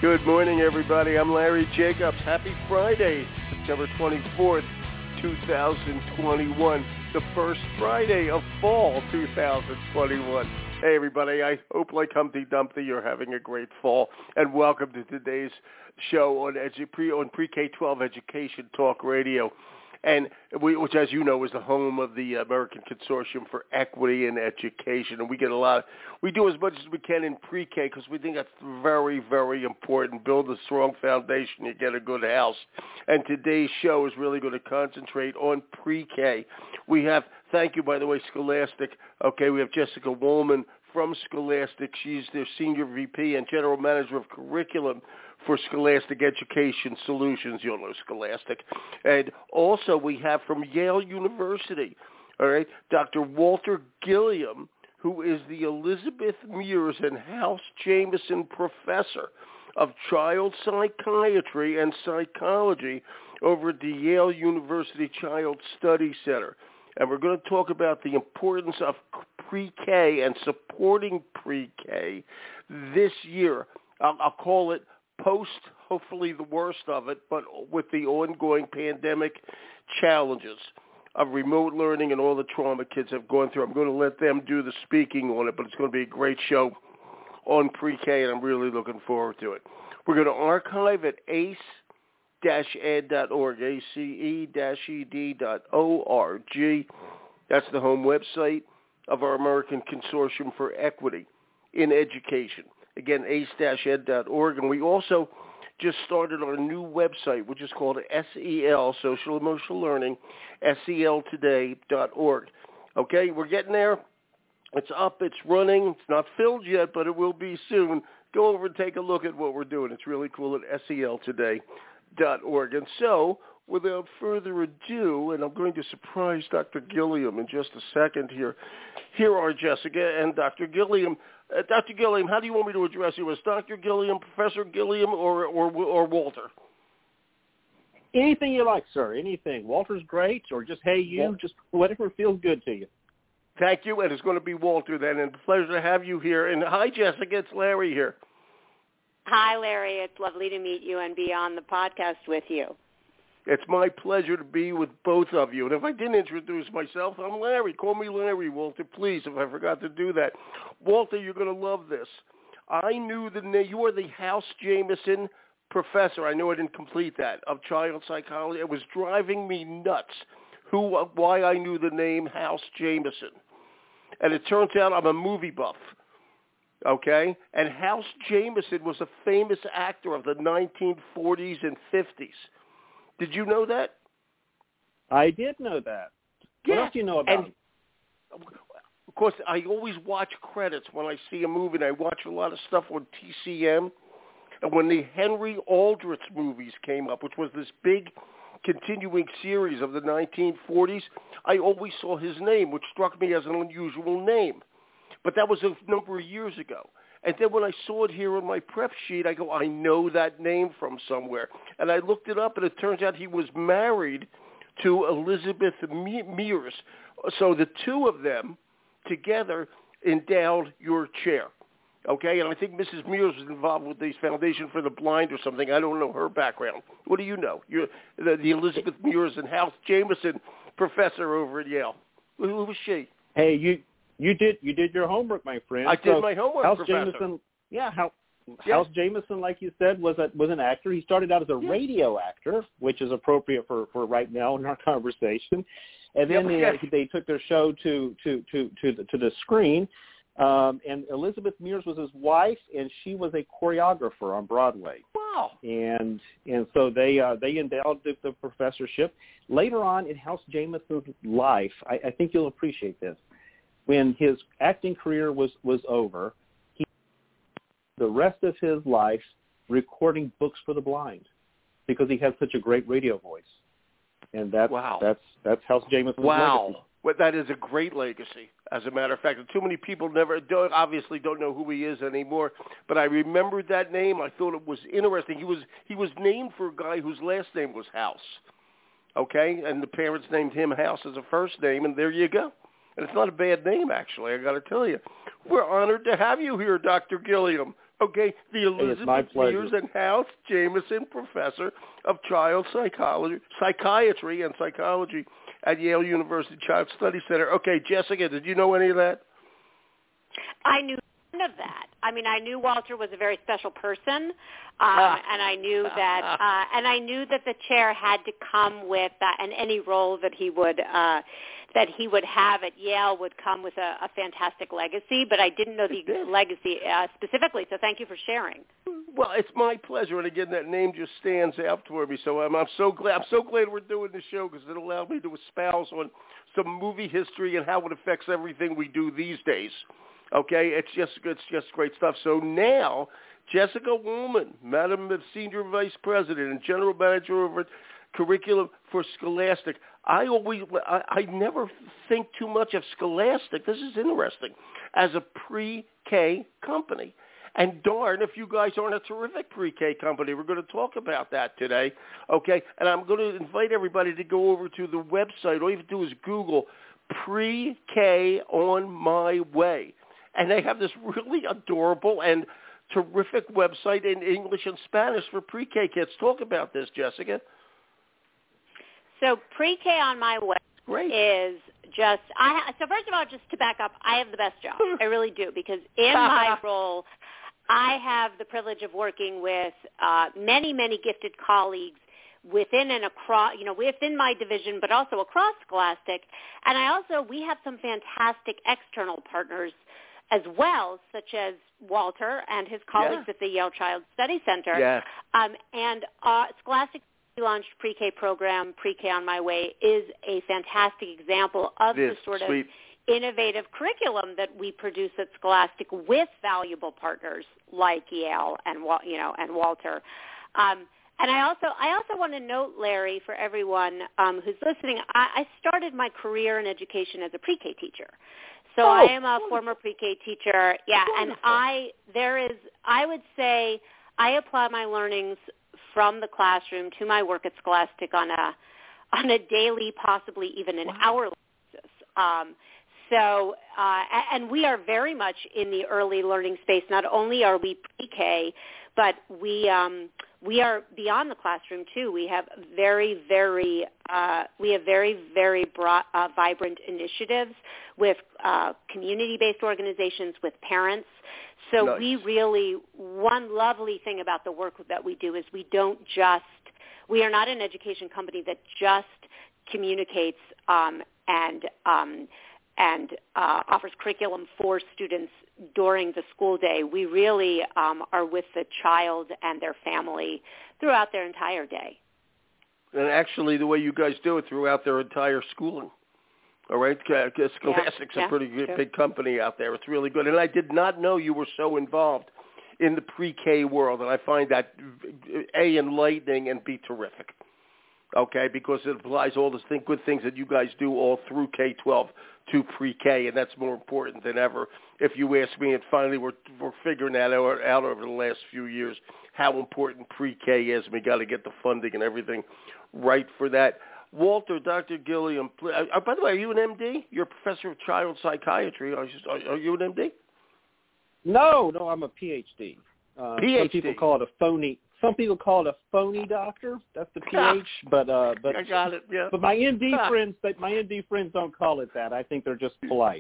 Good morning, everybody. I'm Larry Jacobs. Happy Friday, September 24th, 2021. The first Friday of fall 2021. Hey, everybody. I hope, like Humpty Dumpty, you're having a great fall. And welcome to today's show on Pre-K-12 Education Talk Radio. And which, as you know, is the home of the American Consortium for Equity in Education. And we do as much as we can in pre-K because we think that's very, very important. Build a strong foundation, you get a good house. And today's show is really going to concentrate on pre-K. We have, thank you, by the way, Scholastic. Okay, we have Jessica Woolman from Scholastic. She's their Senior VP and General Manager of Curriculum for Scholastic Education Solutions. You'll know Scholastic. And also we have from Yale University, all right, Dr. Walter Gilliam, who is the Elizabeth Mears and House Jameson Professor of Child Psychiatry and Psychology over at the Yale University Child Study Center. And we're going to talk about the importance of pre-K and supporting pre-K this year. I'll call it post, hopefully the worst of it, but with the ongoing pandemic challenges of remote learning and all the trauma kids have gone through. I'm going to let them do the speaking on it, but it's going to be a great show on pre-K, and I'm really looking forward to it. We're going to archive at ace-ed.org, ace-ed.org. That's the home website of our American Consortium for Equity in Education. Again, ace-ed.org. And we also just started our new website, which is called SEL, Social Emotional Learning, seltoday.org. Okay, we're getting there. It's up. It's running. It's not filled yet, but it will be soon. Go over and take a look at what we're doing. It's really cool at seltoday.org. And so, without further ado, and I'm going to surprise Dr. Gilliam in just a second here. Here are Jessica and Dr. Gilliam. Dr. Gilliam, how do you want me to address you? As Dr. Gilliam, Professor Gilliam, or Walter? Anything you like, sir. Anything. Walter's great, or just hey you, just whatever feels good to you. Thank you, and it's going to be Walter then, and pleasure to have you here. And hi, Jessica, it's Larry here. Hi, Larry. It's lovely to meet you and be on the podcast with you. It's my pleasure to be with both of you. And if I didn't introduce myself, I'm Larry. Call me Larry, Walter, please, if I forgot to do that. Walter, you're going to love this. I knew the name. You are the House Jameson Professor. I know I didn't complete that, of Child Psychology. It was driving me nuts why I knew the name House Jameson. And it turns out I'm a movie buff. Okay? And House Jameson was a famous actor of the 1940s and 50s. Did you know that? I did know that. Yeah. What else do you know about him? Of course, I always watch credits when I see a movie, and I watch a lot of stuff on TCM. And when the Henry Aldrich movies came up, which was this big continuing series of the 1940s, I always saw his name, which struck me as an unusual name. But that was a number of years ago. And then when I saw it here on my prep sheet, I go, I know that name from somewhere. And I looked it up, and it turns out he was married to Elizabeth Mears. So the two of them together endowed your chair. Okay? And I think Mrs. Mears was involved with the Foundation for the Blind or something. I don't know her background. What do you know? You're the Elizabeth Mears and House Jameson Professor over at Yale. Who was she? Hey, You did your homework, my friend. I did my homework, House Professor. Jameson, House Jameson, like you said, was an actor. He started out as a radio actor, which is appropriate for right now in our conversation. And then they took their show to the screen. And Elizabeth Mears was his wife, and she was a choreographer on Broadway. Wow! And so they endowed the professorship. Later on in House Jameson's life, I think you'll appreciate this. When his acting career was over, he spent the rest of his life recording books for the blind because he had such a great radio voice. And that's House Jameson's legacy. Well, that is a great legacy, as a matter of fact. Too many people obviously don't know who he is anymore, but I remembered that name. I thought it was interesting. He was named for a guy whose last name was House, okay? And the parents named him House as a first name, and there you go. And it's not a bad name, actually, I got to tell you. We're honored to have you here, Dr. Gilliam, Okay, the Elizabeth Mears and House Jameson Professor of Child Psychiatry and Psychology at Yale University Child Study Center. Okay, Jessica, did you know any of that? I knew none of that. I mean, I knew Walter was a very special person, and I knew that the chair had to come with, and any role that he would have at Yale would come with a fantastic legacy. But I didn't know the legacy specifically. So thank you for sharing. Well, it's my pleasure, and again, that name just stands out for me. So I'm so glad we're doing this show because it allowed me to espouse on some movie history and how it affects everything we do these days. Okay, it's just great stuff. So now, Jessica Woolman, Madam Senior Vice President and General Manager over Curriculum for Scholastic. I never think too much of Scholastic. This is interesting, as a pre-K company. And darn if you guys aren't a terrific pre-K company. We're going to talk about that today, okay? And I'm going to invite everybody to go over to the website. All you have to do is Google Pre-K on My Way. And they have this really adorable and terrific website in English and Spanish for pre-K kids. Talk about this, Jessica. So Pre-K on My Way is just, so first of all, just to back up, I have the best job. I really do, because in my role, I have the privilege of working with many, many gifted colleagues within and across, within my division, but also across Scholastic. And we have some fantastic external partners as well, such as Walter and his colleagues at the Yale Child Study Center. Yeah. And Scholastic launched pre-K program, Pre-K on My Way, is a fantastic example of the sort of innovative curriculum that we produce at Scholastic with valuable partners like Yale and Walter. And I also want to note, Larry, for everyone who's listening, I started my career in education as a pre-K teacher. So I am a former pre-K teacher. Yeah, wonderful. And I would say I apply my learnings from the classroom to my work at Scholastic on a daily, possibly even an hourly basis. And we are very much in the early learning space. Not only are we pre-K, but we are beyond the classroom too. We have very, very broad, vibrant initiatives with community-based organizations, with parents. So one lovely thing about the work that we do is we are not an education company that just communicates and offers curriculum for students during the school day. We really are with the child and their family throughout their entire day. And actually, the way you guys do it throughout their entire schooling. All right? Scholastic's a pretty big company out there. It's really good. And I did not know you were so involved in the pre-K world, and I find that, A, enlightening, and B, terrific. Okay? Because it applies all the good things that you guys do all through K-12 to pre-K, and that's more important than ever. If you ask me, and finally we're figuring that out over the last few years, how important pre-K is, and we got to get the funding and everything right for that. Walter, Dr. Gilliam, by the way, are you an MD? You're a professor of child psychiatry. Are you an MD? No, I'm a PhD. PhD. Some people call it a phony. Some people call it a phony doctor. That's the PH. But I got it. Yeah. But my MD friends don't call it that. I think they're just polite.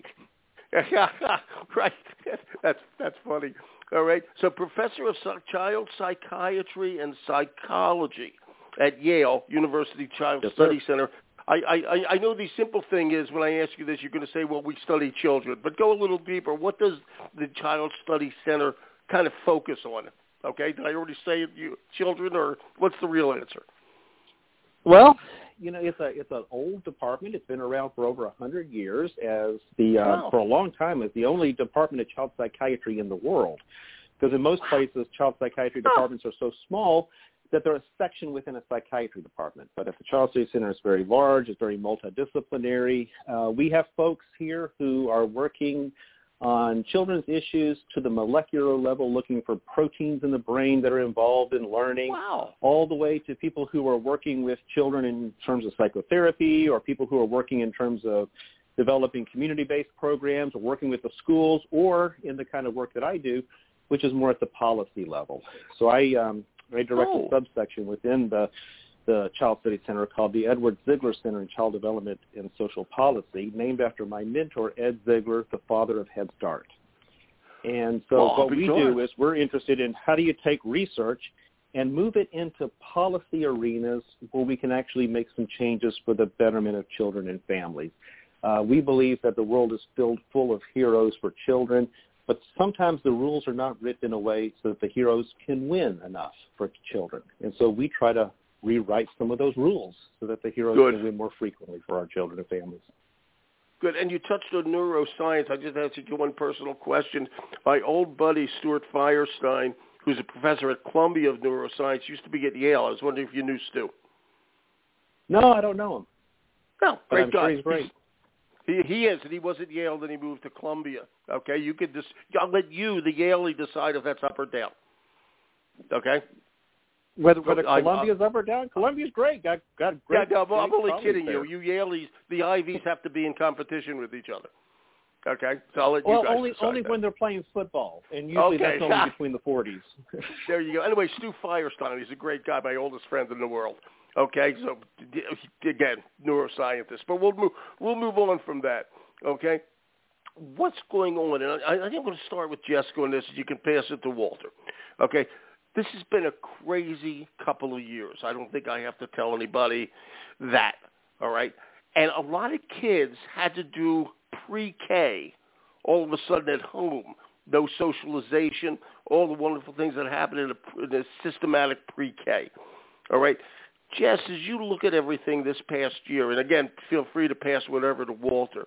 Right. That's funny. All right. So, professor of child psychiatry and psychology at Yale University Child Study Center. I know the simple thing is when I ask you this, you're going to say, well, we study children. But go a little deeper. What does the Child Study Center kind of focus on? Okay, did I already say children, or what's the real answer? Well, it's an old department. It's been around for over 100 years for a long time as the only department of child psychiatry in the world. Because in most places, child psychiatry departments are so small that they're a section within a psychiatry department. But at the Child Study Center, it's very large. It's very multidisciplinary. We have folks here who are working on children's issues to the molecular level, looking for proteins in the brain that are involved in learning, all the way to people who are working with children in terms of psychotherapy, or people who are working in terms of developing community-based programs, or working with the schools, or in the kind of work that I do, which is more at the policy level. So I direct a subsection within the Child Study Center called the Edward Ziegler Center in Child Development and Social Policy, named after my mentor, Ed Ziegler, the father of Head Start. And so what we do is we're interested in how do you take research and move it into policy arenas where we can actually make some changes for the betterment of children and families. We believe that the world is filled full of heroes for children, but sometimes the rules are not written in a way so that the heroes can win enough for children. And so we try to rewrite some of those rules so that the heroes can win more frequently for our children and families. Good. And you touched on neuroscience. I just asked you one personal question. My old buddy, Stuart Firestein, who's a professor at Columbia of neuroscience, used to be at Yale. I was wondering if you knew Stu. No, I don't know him. No, great guy. Sure he's great. He is, and he was at Yale, then he moved to Columbia. Okay, you could I'll let you, the Yaley, decide if that's up or down. Okay. Whether Columbia's up or down, Columbia's great. Got great. Yeah, no, I'm only kidding there. you. You Yaleys, the Ivies have to be in competition with each other. Okay, so I'll let you guys only that. when they're playing football, and usually that's only between the 40s. There you go. Anyway, Stu Firestein, he's a great guy, my oldest friend in the world. Okay, so again, neuroscientist, but we'll move on from that. Okay, what's going on? And I think I'm going to start with Jessica on this. You can pass it to Walter. Okay, this has been a crazy couple of years. I don't think I have to tell anybody that. All right, and a lot of kids had to do pre-K all of a sudden at home. No socialization, all the wonderful things that happen in a systematic pre-K. All right. Jess, as you look at everything this past year, and again, feel free to pass whatever to Walter,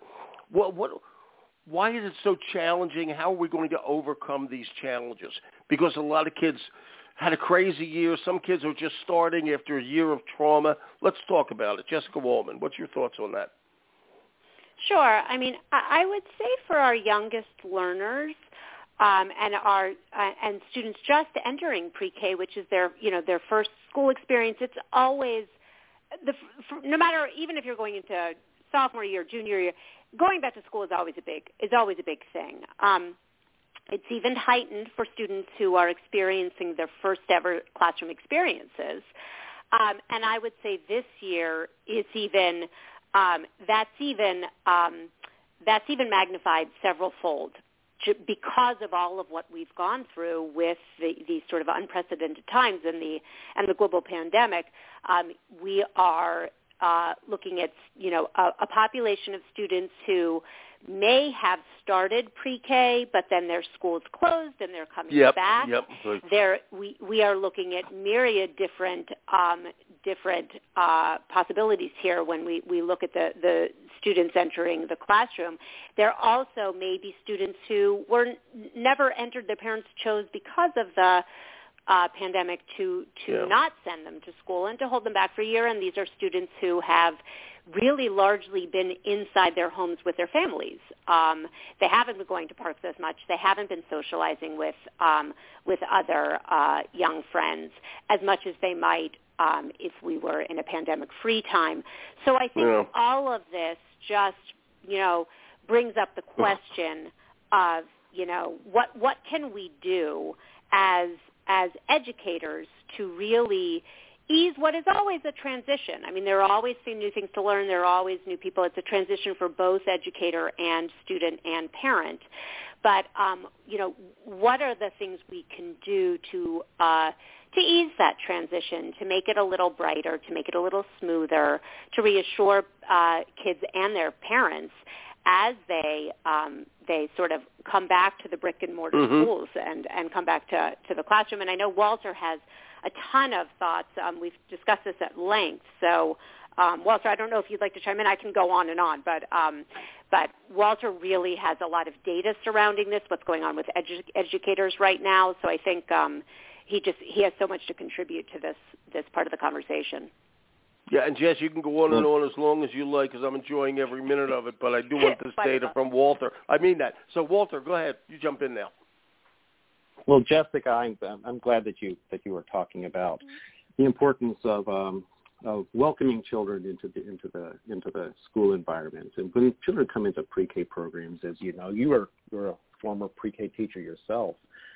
why is it so challenging? How are we going to overcome these challenges? Because a lot of kids had a crazy year. Some kids are just starting after a year of trauma. Let's talk about it. Jessica Wallman, what's your thoughts on that? Sure. I mean, I would say for our youngest learners, and students just entering pre-K, which is their first school experience, it's always no matter, even if you're going into sophomore year, junior year, going back to school is always a big thing. It's even heightened for students who are experiencing their first ever classroom experiences, and I would say this year is even that's even magnified several fold. Because of all of what we've gone through with these sort of unprecedented times and the global pandemic, we are looking at a population of students who may have started pre-K, but then their schools closed and they're coming back. We are looking at myriad different possibilities here when we look at the students entering the classroom. There also may be students who never entered, their parents chose because of the pandemic to not send them to school and to hold them back for a year, and these are students who have really largely been inside their homes with their families. They haven't been going to parks as much. They haven't been socializing with other young friends as much as they might if we were in a pandemic-free time. So I think all of this just, brings up the question of, what can we do as educators to really ease what is always a transition. I mean, there are always new things to learn. There are always new people. It's a transition for both educator and student and parent. But, what are the things we can do to ease that transition, to make it a little brighter, to make it a little smoother, to reassure kids and their parents as they sort of come back to the brick and mortar schools and come back to the classroom. And I know Walter has a ton of thoughts. We've discussed this at length. So, Walter, I don't know if you'd like to chime in. I can go on and on, but Walter really has a lot of data surrounding this, what's going on with educators right now. So I think he has so much to contribute to this part of the conversation. Yeah, and Jess, you can go on and on as long as you like because I'm enjoying every minute of it, but I do want this data from Walter. I mean that. So, Walter, go ahead. You jump in now. Well, Jessica, I'm glad that you were talking about the importance of welcoming children into the school environment. And when children come into pre-K programs, as you know, you're a former pre-K teacher yourself.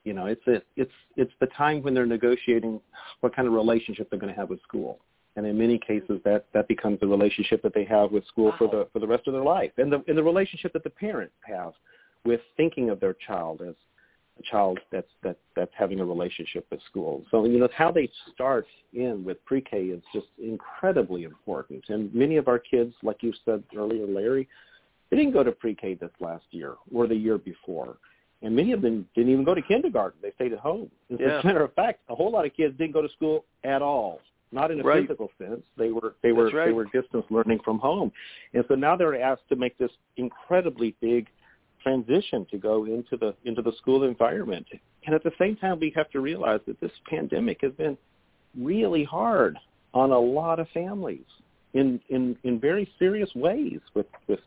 It's the time when they're negotiating what kind of relationship they're going to have with school. And in many cases, that becomes the relationship that they have with school for the rest of their life, and the relationship that the parents have with thinking of their child as a child that's having a relationship with school. So how they start in with pre-K is just incredibly important. And many of our kids, like you said earlier, Larry, they didn't go to pre-K this last year or the year before. And many of them didn't even go to kindergarten. They stayed at home. As a matter of fact, a whole lot of kids didn't go to school at all. Not in a physical sense. They were distance learning from home. And so now they're asked to make this incredibly big transition to go into the school environment. And at the same time, we have to realize that this pandemic has been really hard on a lot of families in very serious ways, with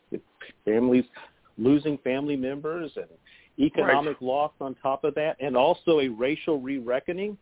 families losing family members and economic loss on top of that, and also a racial re-reckoning,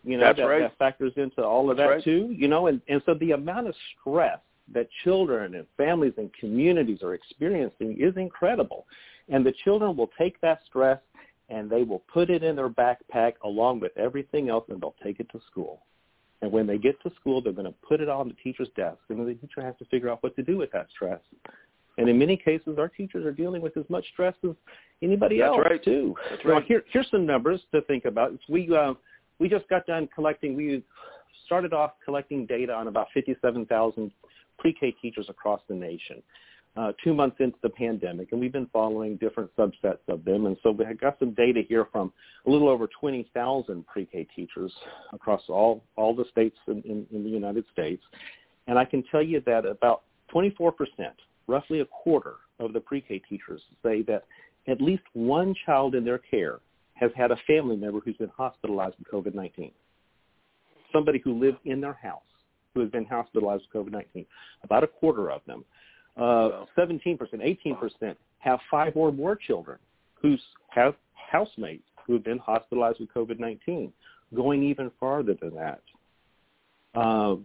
that factors into all of that too, and so the amount of stress that children and families and communities are experiencing is incredible. And the children will take that stress and they will put it in their backpack along with everything else, and they'll take it to school. And when they get to school, they're going to put it on the teacher's desk, and the teacher has to figure out what to do with that stress. And in many cases, our teachers are dealing with as much stress as anybody else, too. That's right. Now, here's some numbers to think about. We just got done collecting. We started off collecting data on about 57,000 pre-K teachers across the nation 2 months into the pandemic, and we've been following different subsets of them. And so we got some data here from a little over 20,000 pre-K teachers across all the states in the United States. And I can tell you that about 24%, roughly a quarter of the pre-K teachers, say that at least one child in their care has had a family member who's been hospitalized with COVID-19. Somebody who lived in their house who has been hospitalized with COVID-19. About a quarter of them. 17%, 18% have 5 or more children who have housemates who have been hospitalized with COVID-19. Going even farther than that, 12%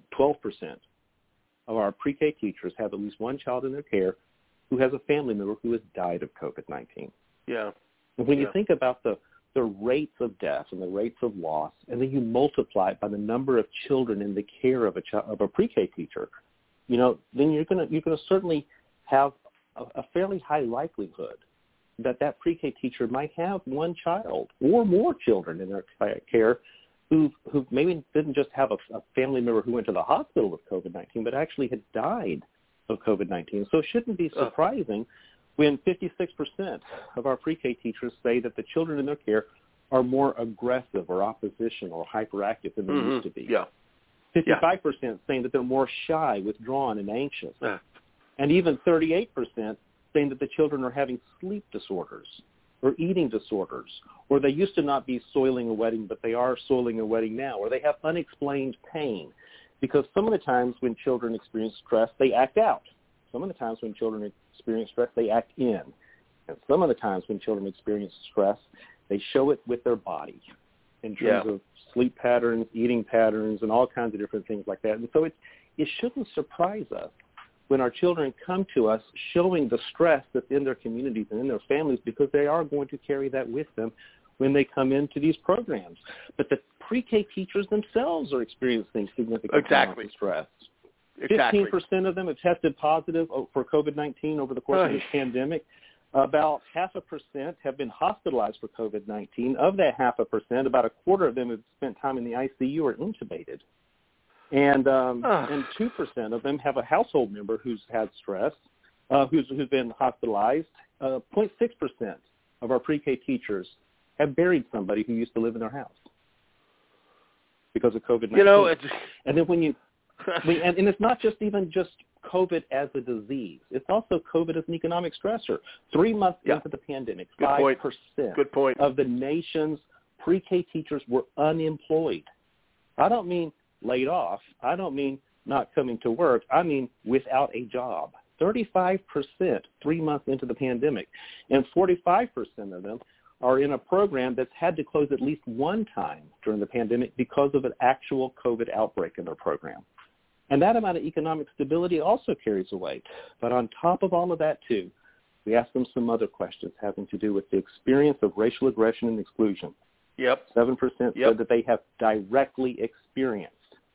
of our pre-K teachers have at least one child in their care who has a family member who has died of COVID-19. Yeah. And when you think about the rates of death and the rates of loss, and then you multiply it by the number of children in the care of a pre-K teacher, then you're going to certainly have a fairly high likelihood that pre-K teacher might have one child or more children in their care who maybe didn't just have a family member who went to the hospital with COVID-19, but actually had died of COVID-19. So it shouldn't be surprising when 56% of our pre-K teachers say that the children in their care are more aggressive or oppositional or hyperactive than they used to be. Yeah. 55% saying that they're more shy, withdrawn, and anxious. And even 38% saying that the children are having sleep disorders or eating disorders, or they used to not be soiling and wetting, but they are soiling and wetting now, or they have unexplained pain. Because some of the times when children experience stress, they act out. Some of the times when children experience stress, they act in. And some of the times when children experience stress, they show it with their body in terms of sleep patterns, eating patterns, and all kinds of different things like that. And so it shouldn't surprise us when our children come to us showing the stress that's in their communities and in their families, because they are going to carry that with them when they come into these programs. But the pre-K teachers themselves are experiencing significant amounts of stress. 15% of them have tested positive for COVID-19 over the course of this pandemic. About 0.5% have been hospitalized for COVID-19. Of that 0.5%, about a quarter of them have spent time in the ICU or intubated. And 2% of them have a household member who's had stress, who's been hospitalized. 0.6% of our pre-K teachers have buried somebody who used to live in their house because of COVID-19. And then when and it's not just COVID as a disease. It's also COVID as an economic stressor. 3 months into the pandemic, 5% of the nation's pre-K teachers were unemployed. I don't mean laid off. I don't mean not coming to work. I mean without a job. 35% 3 months into the pandemic. And 45% of them are in a program that's had to close at least one time during the pandemic because of an actual COVID outbreak in their program. And that amount of economic stability also carries a weight. But on top of all of that, too, we ask them some other questions having to do with the experience of racial aggression and exclusion. Yep. 7% said that they have directly experienced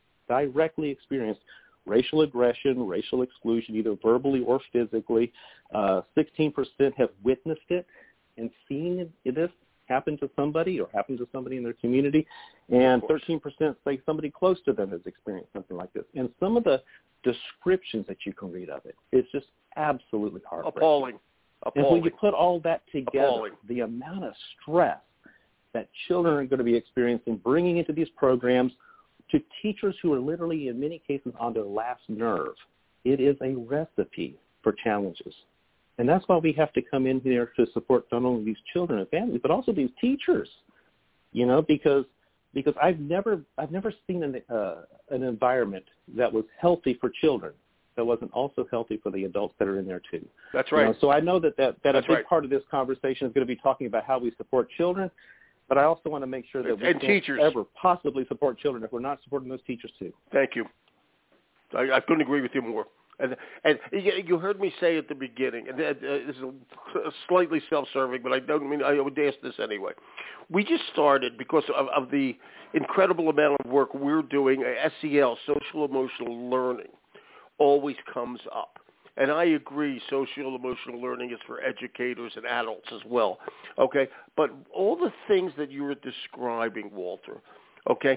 racial aggression, racial exclusion, either verbally or physically. 16% have witnessed it and seen this happen to somebody or happen to somebody in their community. And 13% say somebody close to them has experienced something like this. And some of the descriptions that you can read of it, it's just absolutely heartbreaking. Appalling. And when you put all that together, the amount of stress that children are going to be experiencing, bringing into these programs to teachers who are literally, in many cases, on their last nerve, it is a recipe for challenges. And that's why we have to come in here to support not only these children and families, but also these teachers, because I've never seen an environment that was healthy for children that wasn't also healthy for the adults that are in there too. That's right. So I know that a big part of this conversation is going to be talking about how we support children, but I also want to make sure that we can't ever possibly support children if we're not supporting those teachers too. Thank you. I couldn't agree with you more. And you heard me say at the beginning, and this is slightly self-serving, but I would ask this anyway. We just started because of the incredible amount of work we're doing. SEL, social emotional learning, always comes up. And I agree, social emotional learning is for educators and adults as well, okay? But all the things that you were describing, Walter, okay,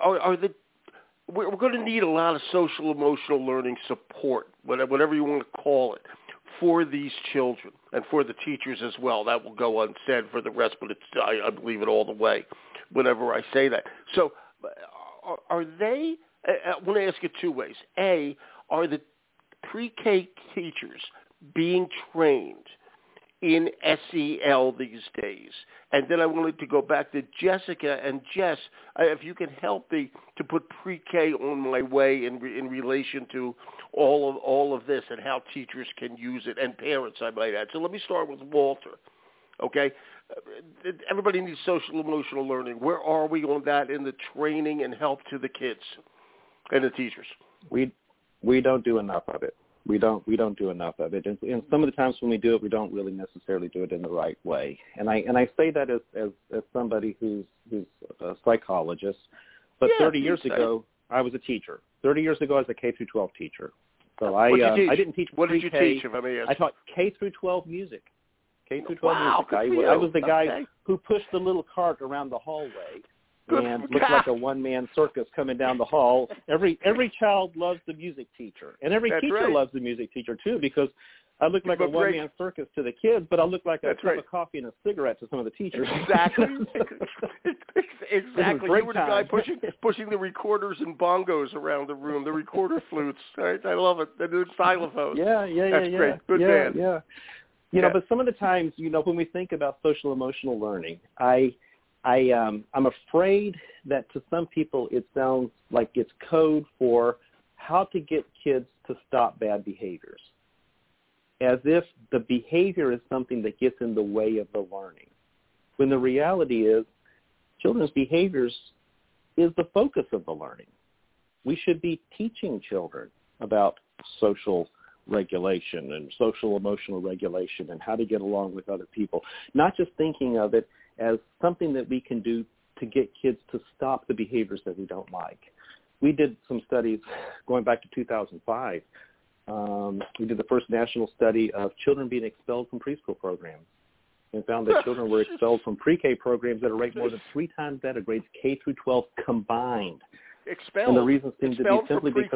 we're going to need a lot of social emotional learning support, whatever you want to call it, for these children and for the teachers as well. That will go unsaid for the rest, but I believe it all the way whenever I say that. So are they – I want to ask you two ways. A, are the pre-K teachers being trained in SEL these days? And then I wanted to go back to Jessica and Jess, if you can help me to put pre-K on my way in relation to all of this and how teachers can use it, and parents, I might add. So let me start with Walter, okay? Everybody needs social emotional learning. Where are we on that in the training and help to the kids and the teachers? We don't do enough of it. We don't do enough of it, and some of the times when we do it, we don't really necessarily do it in the right way. And I say that as somebody who's a psychologist. But 30 years ago, I was a teacher. 30 years ago, I was a K through 12 teacher. So I didn't teach. What did you teach? If I may ask? I taught K through 12 music. K through 12 music. I was the guy who pushed the little cart around the hallway. And looked like a one-man circus coming down the hall. Every child loves the music teacher, and every teacher loves the music teacher too, because I look like a one-man circus to the kids, but I look like a cup of coffee and a cigarette to some of the teachers. Exactly. Exactly. You were the guy pushing the recorders and bongos around the room, the recorder flutes. Right? I love it. The xylophones. Yeah. That's great. Good man. Yeah. You know, but some of the times, when we think about social emotional learning, I'm afraid that to some people it sounds like it's code for how to get kids to stop bad behaviors, as if the behavior is something that gets in the way of the learning, when the reality is children's behaviors is the focus of the learning. We should be teaching children about social regulation and social emotional regulation and how to get along with other people, not just thinking of it as something that we can do to get kids to stop the behaviors that we don't like. We did some studies going back to 2005. We did the first national study of children being expelled from preschool programs, and found that children were expelled from pre-K programs at a rate more than 3 times that of grades K through 12 combined. Expelled? And the reason seemed to be simply because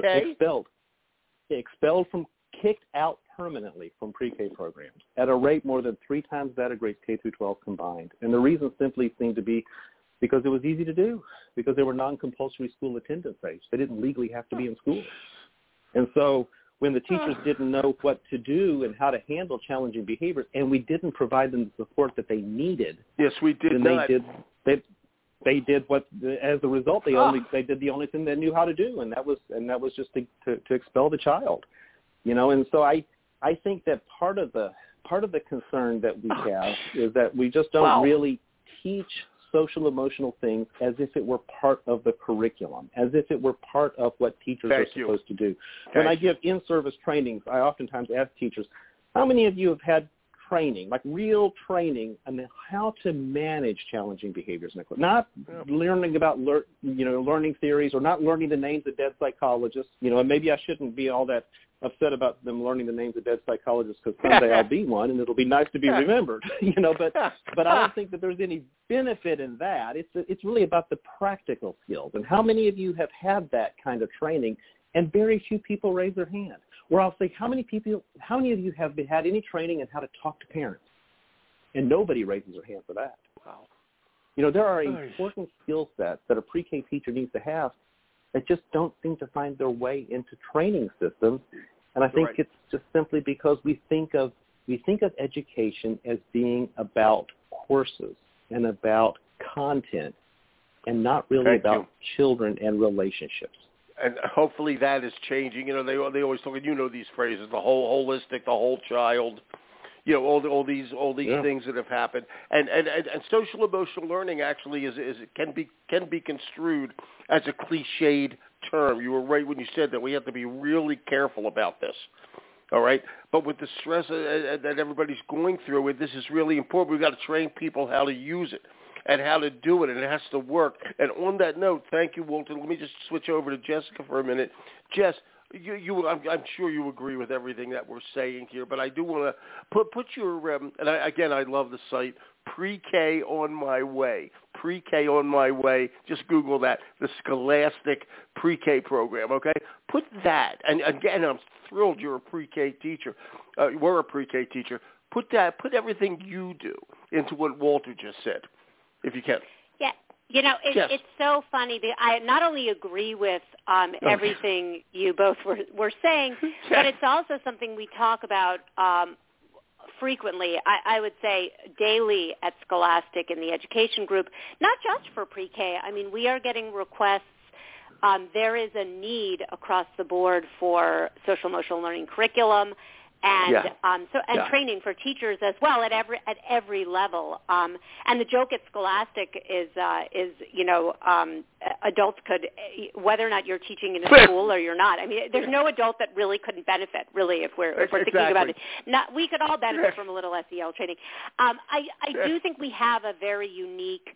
expelled from, kicked out permanently from pre-K programs at a rate more than 3 times that of grades K through 12 combined. And the reason simply seemed to be because it was easy to do, because they were non-compulsory school attendance age. They didn't legally have to be in school. And so when the teachers didn't know what to do and how to handle challenging behaviors, and we didn't provide them the support that they needed. Yes, we did not. They did what, as a result, they did the only thing they knew how to do, and that was just to expel the child. And so I think that part of the concern that we have is that we just don't really teach social emotional things as if it were part of the curriculum, as if it were part of what teachers are supposed to do. When I give in-service trainings, I oftentimes ask teachers, how many of you have had training, like real training on how to manage challenging behaviors in the class. Not learning about learning theories, or not learning the names of dead psychologists. And maybe I shouldn't be all that upset about them learning the names of dead psychologists, because someday I'll be one, and it'll be nice to be remembered. But I don't think that there's any benefit in that. It's really about the practical skills. And how many of you have had that kind of training? And very few people raise their hand. Or I'll say, how many of you have had any training in how to talk to parents? And nobody raises their hand for that. Wow. There are important skill sets that a pre-K teacher needs to have that just don't seem to find their way into training systems. And I think it's just simply because we think of education as being about courses and about content, and not really about children and relationships. And hopefully that is changing. They always talk, these phrases, the whole holistic, the whole child, all these things that have happened. And social emotional learning actually can be construed as a cliched term. You were right when you said that. We have to be really careful about this. All right? But with the stress that everybody's going through, this is really important. We've got to train people how to use it and how to do it, and it has to work. And on that note, thank you, Walter. Let me just switch over to Jessica for a minute. Jess, I'm sure you agree with everything that we're saying here, but I do want to put your and I love the site, Pre-K on My Way. Pre-K on My Way. Just Google that, the Scholastic Pre-K program. Okay, put that. And again, I'm thrilled you're a Pre-K teacher. We're a Pre-K teacher. Put everything you do into what Walter just said, if you can. Yeah. It's so funny. I not only agree with everything you both were saying, but it's also something we talk about frequently. I would say daily at Scholastic in the education group, not just for pre-K. I mean, we are getting requests. There is a need across the board for social emotional learning curriculum. And training for teachers as well at every level. And the joke at Scholastic is adults could, whether or not you're teaching in a school or you're not. I mean, there's no adult that really couldn't benefit, really, if we're thinking about it. We could all benefit from a little SEL training. I do think we have a very unique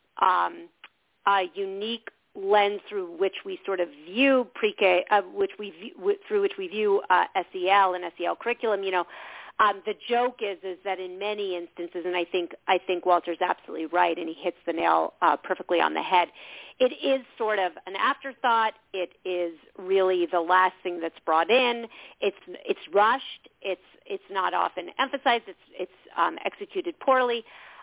lens through which we sort of view pre-K, through which we view SEL and SEL curriculum. The joke is that in many instances, and I think Walter's absolutely right, and he hits the nail perfectly on the head. It is sort of an afterthought. It is really the last thing that's brought in. It's rushed. It's not often emphasized. It's executed poorly.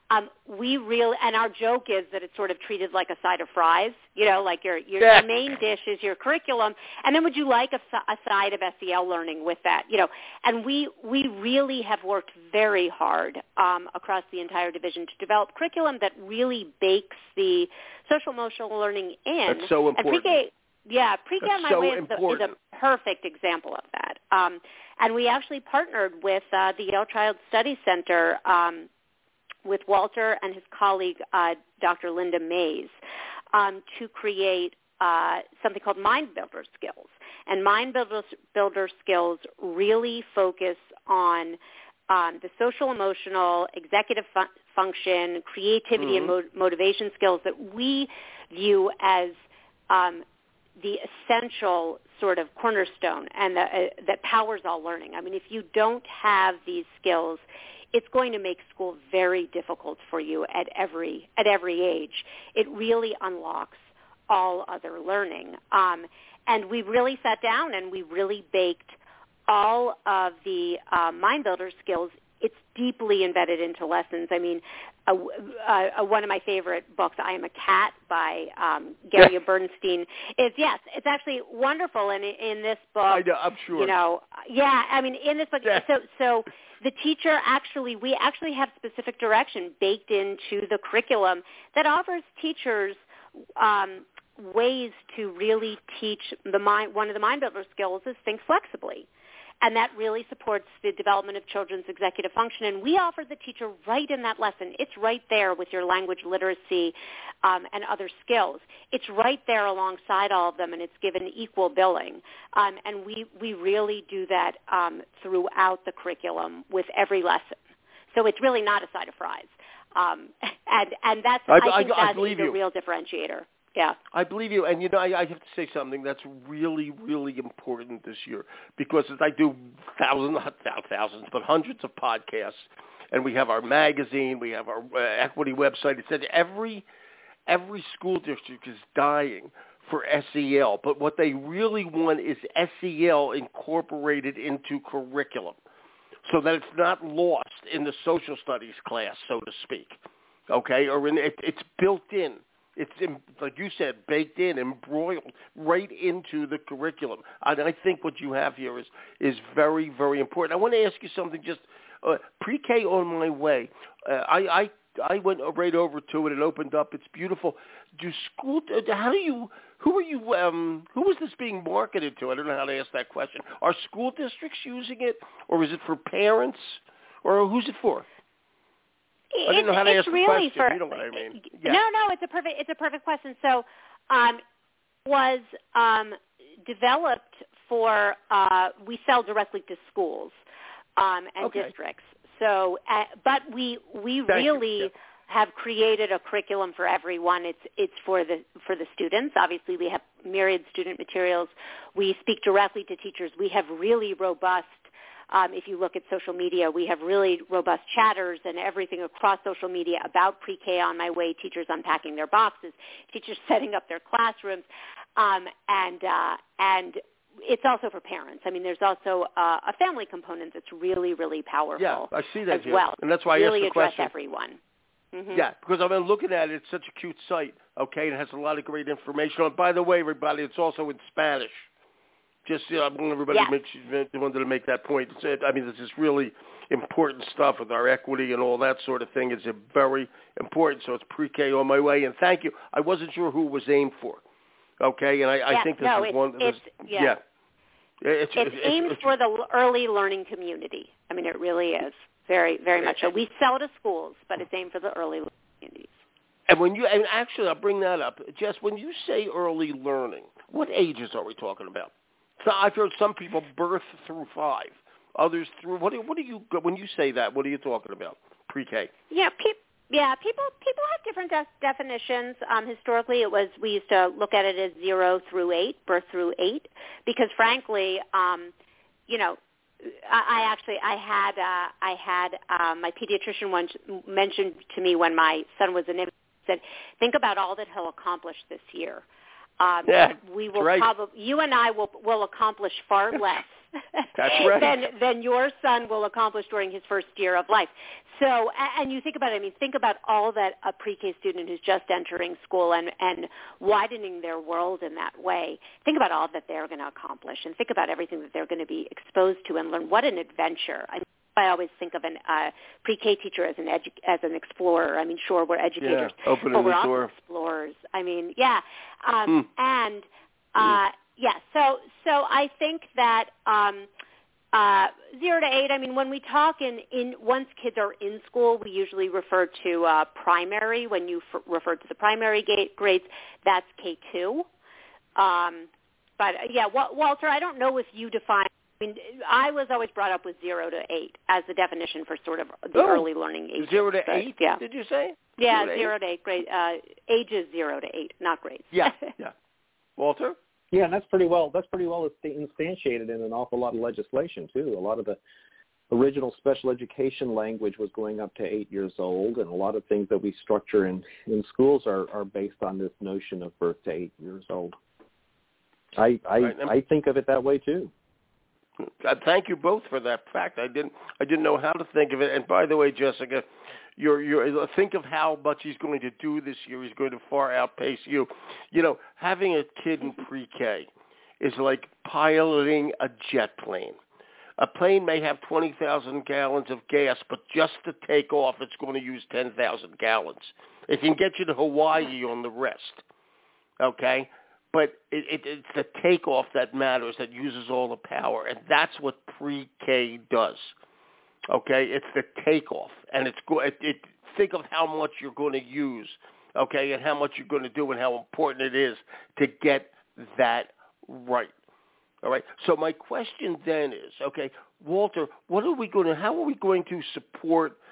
And our joke is that it's sort of treated like a side of fries, like your main dish is your curriculum, and then would you like a side of SEL learning with that, and we really have worked very hard across the entire division to develop curriculum that really bakes the social emotional learning in. That's so important. And Pre-K on My Way is a perfect example of that. And we actually partnered with the Yale Child Study Center with Walter and his colleague, Dr. Linda Mays, to create something called Mind Builder Skills. And Mind Builder Skills really focus on the social, emotional, executive function, creativity, and motivation skills that we view as the essential sort of cornerstone and that powers all learning. I mean, if you don't have these skills, it's going to make school very difficult for you at every age. It really unlocks all other learning. And we really sat down and we really baked all of the Mind Builder skills. It's deeply embedded into lessons. I mean, one of my favorite books, I Am a Cat by Gary Bernstein, it's actually wonderful. And in this book, I'm sure. I mean, in this book, so the teacher we actually have specific direction baked into the curriculum that offers teachers ways to really teach one of the Mind Builder skills is think flexibly. And that really supports the development of children's executive function. And we offer the teacher right in that lesson. It's right there with your language literacy and other skills. It's right there alongside all of them, and it's given equal billing. And we really do that throughout the curriculum with every lesson. So it's really not a side of fries. And that's, I think that is a real differentiator. Yeah. I believe you. And, I have to say something that's really, really important this year, because as I do not thousands, but hundreds of podcasts, and we have our magazine, we have our equity website. It said every school district is dying for SEL, but what they really want is SEL incorporated into curriculum so that it's not lost in the social studies class, so to speak, okay? Or it's built in. It's, like you said, baked in, embroiled right into the curriculum. And I think what you have here is very, very important. I want to ask you something just pre-K on my way. I went right over to it and opened up. It's beautiful. Who is this being marketed to? I don't know how to ask that question. Are school districts using it, or is it for parents, or who's it for? I didn't know how to ask the question. You know what I mean? Yeah. No, it's a perfect question. So, was developed for we sell directly to schools and districts. So, but we really have created a curriculum for everyone. It's for the students. Obviously, we have myriad student materials. We speak directly to teachers. We have really robust. If you look at social media, we have really robust chatters and everything across social media about pre-K on my way, teachers unpacking their boxes, teachers setting up their classrooms, and it's also for parents. I mean, there's also a family component that's really, really powerful. Yeah, I see that as well. And that's why really I asked the question. Address everyone. Mm-hmm. Yeah, because I've been looking at it. It's such a cute site, okay? It has a lot of great information on. By the way, everybody, it's also in Spanish. Just, I want everybody wanted to make that point. I mean, this is really important stuff with our equity and all that sort of thing. It's very important. So it's pre-K on my way. And thank you. I wasn't sure who it was aimed for, okay? And I think this is one. It's aimed for the early learning community. I mean, it really is very, very much so. We sell to schools, but it's aimed for the early learning communities. And actually, I'll bring that up. Jess, when you say early learning, what ages are we talking about? So I've heard some people birth through 5, others through. What do you when you say that? What are you talking about? Pre-K. Yeah, people have different definitions. Historically, we used to look at it as 0 through 8, birth through 8, because frankly, I had my pediatrician once mentioned to me when my son was an infant, said, think about all that he'll accomplish this year. We will you and I will accomplish far less That's right. than your son will accomplish during his first year of life. So, and you think about it, think about all that a pre-K student who's just entering school and widening their world in that way. Think about all that they're going to accomplish, and think about everything that they're going to be exposed to and learn. What an adventure. I always think of a pre-K teacher as an explorer. Sure, we're educators, but we're also explorers. So I think that 0 to 8. When we talk in once kids are in school, we usually refer to primary. When you refer to the primary grades, that's K2. Walter, I don't know if you define. I was always brought up with 0 to 8 as the definition for sort of the early learning age. 0 to 8, did you say? Yeah, 0 to 8 grade. Ages 0 to 8, not grades. Yeah. Walter? Yeah, and that's pretty well instantiated in an awful lot of legislation, too. A lot of the original special education language was going up to 8 years old, and a lot of things that we structure in schools are based on this notion of birth to 8 years old. I think of it that way, too. Thank you both for that fact. I didn't know how to think of it. And by the way, Jessica, you're think of how much he's going to do this year. He's going to far outpace you. Having a kid in pre-K is like piloting a jet plane. A plane may have 20,000 gallons of gas, but just to take off, it's going to use 10,000 gallons. It can get you to Hawaii on the rest. Okay? But it's the takeoff that matters, that uses all the power, and that's what pre-K does. Okay, it's the takeoff, and think of how much you're going to use, okay, and how much you're going to do, and how important it is to get that right. All right. So my question then is, okay, Walter, how are we going to support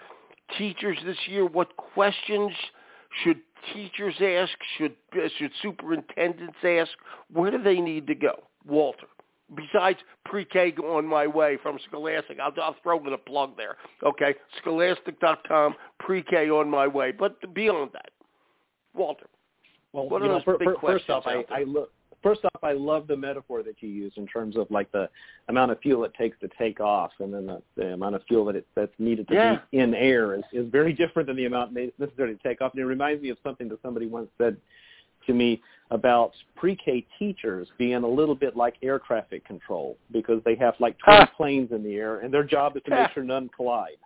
teachers this year? What questions should teachers ask? Should superintendents ask? Where do they need to go, Walter? Besides pre-K on my way from Scholastic, I'll throw in a plug there. Okay, Scholastic.com, pre-K on my way. But beyond that, Walter, well, what are those big questions? First off, I love the metaphor that you use in terms of like the amount of fuel it takes to take off, and then the amount of fuel that's needed to be in air is very different than the amount necessary to take off. And it reminds me of something that somebody once said to me about pre-K teachers being a little bit like air traffic control, because they have like 20 planes in the air, and their job is to make sure none collide.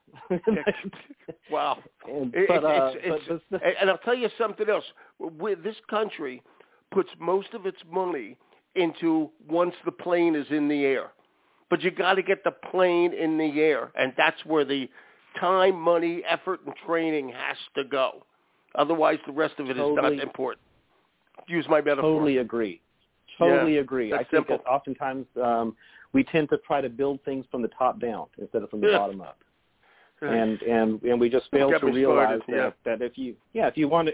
Wow. And I'll tell you something else. This country puts most of its money into once the plane is in the air. But you got to get the plane in the air, and that's where the time, money, effort, and training has to go. Otherwise, the rest of it is not important. Use my metaphor. Totally agree. I think that oftentimes we tend to try to build things from the top down instead of from the bottom up. And we just fail to realize that if you want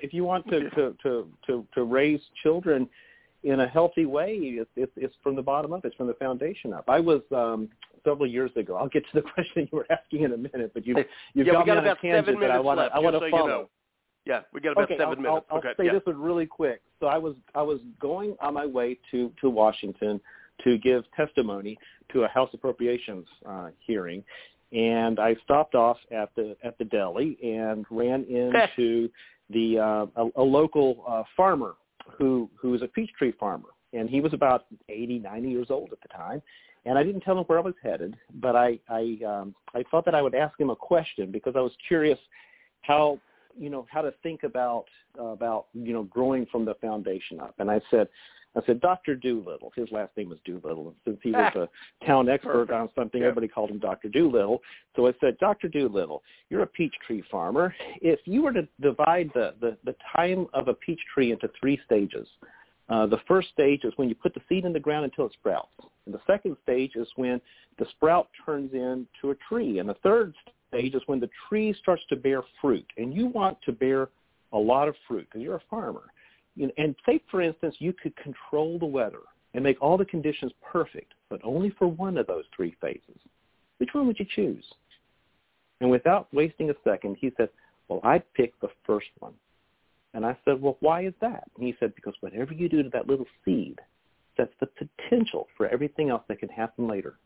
to raise children in a healthy way, it's from the bottom up. It's from the foundation up. I was several years ago. I'll get to the question you were asking in a minute, but you've got me on a tangent that I want to follow. You know. Yeah, we got about 7 minutes. I'll say this one really quick. So I was going on my way to Washington to give testimony to a House Appropriations hearing, and I stopped off at the deli and ran into a local farmer who was a peach tree farmer, and he was about 80, 90 years old at the time. And I didn't tell him where I was headed, but I thought that I would ask him a question because I was curious how to think about growing from the foundation up. And I said, Dr. Doolittle. His last name was Doolittle. And since he was a town expert on something, everybody called him Dr. Doolittle. So I said, Dr. Doolittle, you're a peach tree farmer. If you were to divide the time of a peach tree into 3 stages, the first stage is when you put the seed in the ground until it sprouts. And the second stage is when the sprout turns into a tree. And the third stage is when the tree starts to bear fruit. And you want to bear a lot of fruit because you're a farmer. And say, for instance, you could control the weather and make all the conditions perfect, but only for one of those 3 phases. Which one would you choose? And without wasting a second, he said, well, I'd pick the first one. And I said, well, why is that? And he said, because whatever you do to that little seed, that's the potential for everything else that can happen later.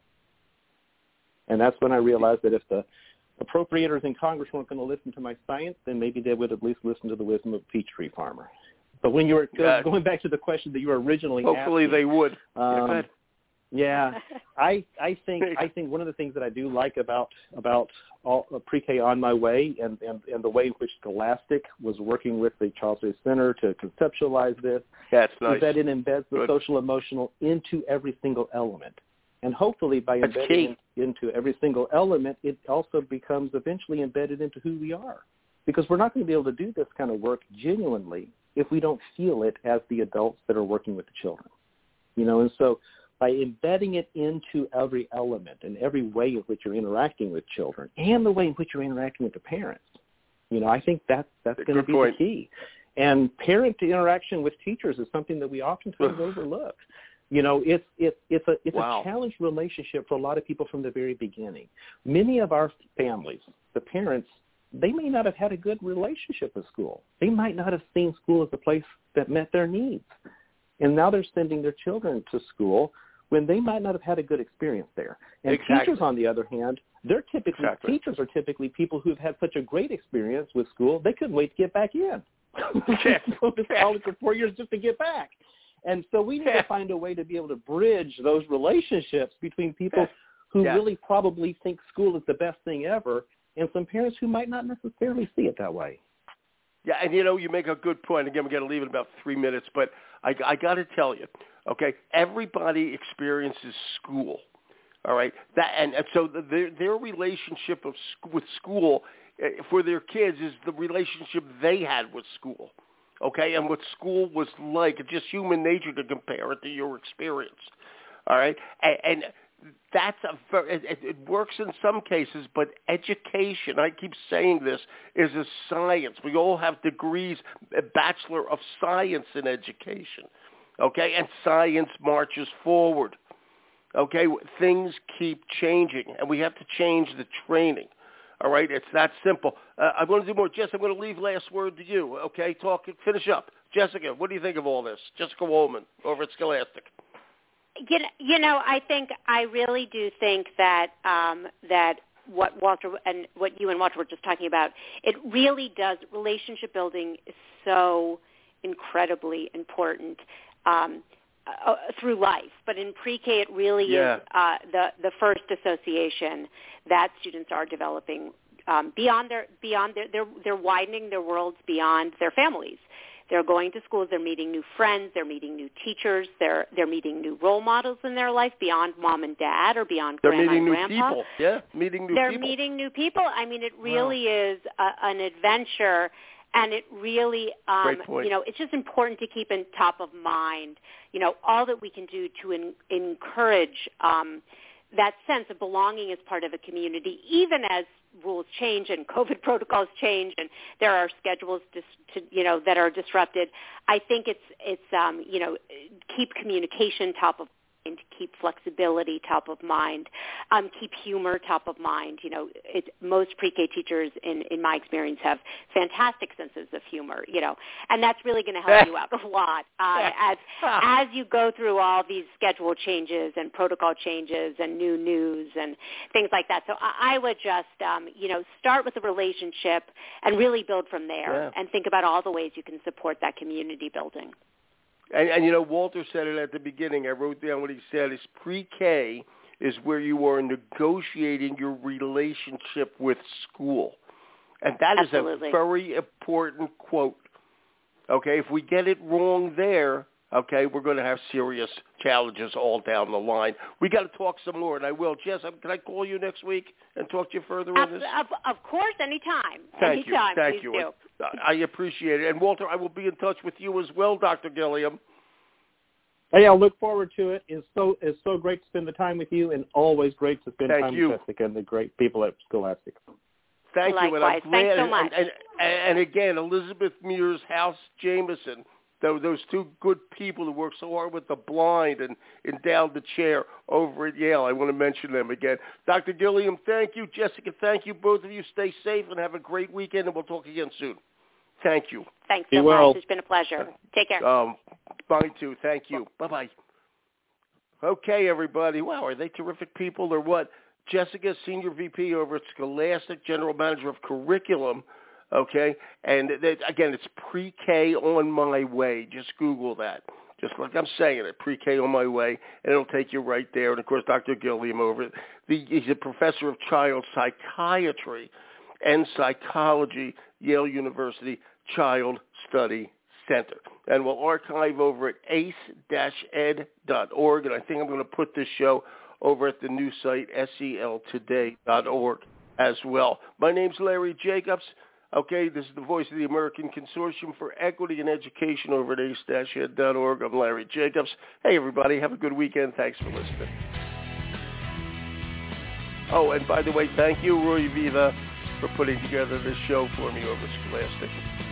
And that's when I realized that if the appropriators in Congress weren't going to listen to my science, then maybe they would at least listen to the wisdom of a peach tree farmer. But when you were going back to the question that you were originally hopefully asking, they would. I think one of the things that I do like about all pre-K on my way and the way in which Scholastic was working with the Charles A. Center to conceptualize this is that it embeds the social emotional into every single element. And hopefully by embedding it into every single element, it also becomes eventually embedded into who we are. Because we're not going to be able to do this kind of work genuinely if we don't feel it as the adults that are working with the children. And so by embedding it into every element and every way in which you're interacting with children and the way in which you're interacting with the parents, I think that's going to be the key. And parent interaction with teachers is something that we oftentimes overlook. It's a challenged relationship for a lot of people from the very beginning. Many of our families, the parents, they may not have had a good relationship with school. They might not have seen school as a place that met their needs. And now they're sending their children to school when they might not have had a good experience there. And teachers, on the other hand, teachers are typically people who've had such a great experience with school, they couldn't wait to get back in. Go to college for 4 years just to get back. And so we need to find a way to be able to bridge those relationships between people who really probably think school is the best thing ever and some parents who might not necessarily see it that way. Yeah, and you make a good point. Again, we're going to leave in about 3 minutes, but I got to tell you, okay, everybody experiences school, all right? And so their relationship with school for their kids is the relationship they had with school, okay, and what school was like. It's just human nature to compare it to your experience, all right? And it works in some cases, but education, I keep saying this, is a science. We all have degrees, a Bachelor of Science in education, okay? And science marches forward, okay? Things keep changing, and we have to change the training, all right? It's that simple. I'm going to do more. Jess, I'm going to leave last word to you, okay? Finish up. Jessica, what do you think of all this? Jessica Woolman over at Scholastic. I really do think that that what Walter and what you and Walter were just talking about, it really does. Relationship building is so incredibly important through life, but in pre-K, it really is the first association that students are developing they're widening their worlds beyond their families. They're going to schools. They're meeting new friends. They're meeting new teachers. They're meeting new role models in their life beyond mom and dad or beyond grandma and grandpa. They're meeting new people. Yeah, meeting new people. They're meeting new people. I mean, it really is an adventure, and it really, Great point. it's just important to keep in top of mind, all that we can do to encourage that sense of belonging as part of a community, even as rules change and COVID protocols change and there are schedules that are disrupted. I think it's keep communication top of mind, keep flexibility top of mind, keep humor top of mind. Most pre-K teachers, in my experience, have fantastic senses of humor. And that's really going to help you out a lot as you go through all these schedule changes and protocol changes and new news and things like that. So I would just start with the relationship and really build from there and think about all the ways you can support that community building. And Walter said it at the beginning. I wrote down what he said is pre-K is where you are negotiating your relationship with school. And that Absolutely. Is a very important quote. Okay, if we get it wrong there, okay, we're going to have serious challenges all down the line. We got to talk some more, and I will. Jess, can I call you next week and talk to you further on this? Of course, anytime. Thank you. Thank you. I appreciate it. And, Walter, I will be in touch with you as well, Dr. Gilliam. Hey, I'll look forward to it. It's so great to spend the time with you, and always great to spend time with Jessica and the great people at Scholastic. Likewise. Thank you, and I'm glad. Thanks so much. And again, Elizabeth Mears, House Jameson, those two good people who work so hard with the blind and endowed the chair over at Yale. I want to mention them again. Dr. Gilliam, thank you. Jessica, thank you. Both of you stay safe and have a great weekend, and we'll talk again soon. Thank you. Thanks so much. It's been a pleasure. Take care. Mine too. Thank you. Bye-bye. Okay, everybody. Wow, are they terrific people or what? Jessica, Senior VP over at Scholastic, General Manager of Curriculum. Okay, and again, it's pre-K on my way. Just Google that. Just like I'm saying it, pre-K on my way, and it'll take you right there. And, of course, Dr. Gilliam over it. He's a professor of child psychiatry and psychology, Yale University Child Study Center. And we'll archive over at ace-ed.org, and I think I'm going to put this show over at the new site, seltoday.org, as well. My name's Larry Jacobs. Okay, this is the voice of the American Consortium for Equity and Education over at ace-ed.org. I'm Larry Jacobs. Hey, everybody, have a good weekend. Thanks for listening. Oh, and by the way, thank you, Roy Viva, for putting together this show for me over Scholastic.